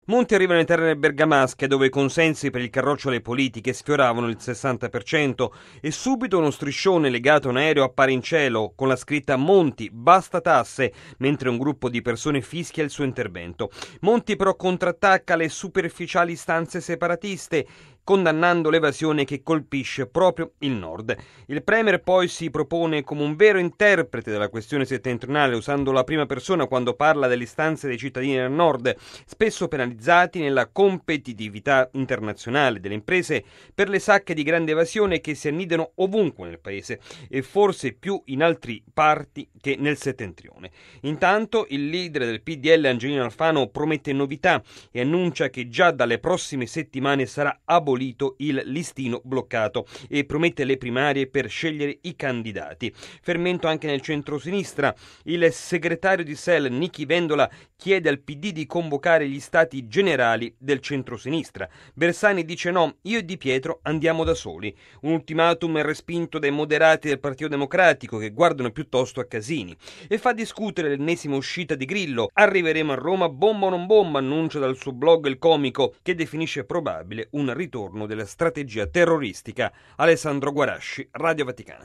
Monti arriva nelle terre bergamasche, dove i consensi per il carroccio politiche sfioravano il 60% e subito uno striscione legato a un aereo appare in cielo con la scritta Monti, basta tasse, mentre un gruppo di persone fischia il suo intervento. Monti però contrattacca le superficiali istanze separatiste, condannando l'evasione che colpisce proprio il nord. Il premier poi si propone come un vero interprete della questione settentrionale, usando la prima persona quando parla delle istanze dei cittadini del nord, spesso penalizzati nella competitività internazionale delle imprese per le sacche di grande evasione che si annidano ovunque nel paese e forse più in altre parti che nel settentrione. Intanto il leader del PDL Angelino Alfano promette novità e annuncia che già dalle prossime settimane sarà abolito il listino bloccato e promette le primarie per scegliere i candidati. Fermento anche nel centro-sinistra. Il segretario di SEL Nichi Vendola chiede al PD di convocare gli stati generali del centro-sinistra. Bersani dice no, io e Di Pietro andiamo da soli. Un ultimatum respinto dai moderati del Partito Democratico che guardano piuttosto a Casini. E fa discutere l'ennesima uscita di Grillo. Arriveremo a Roma, bomba o non bomba, annuncia dal suo blog il comico che definisce probabile un ritorno della strategia terroristica. Alessandro Guarasci, Radio Vaticana.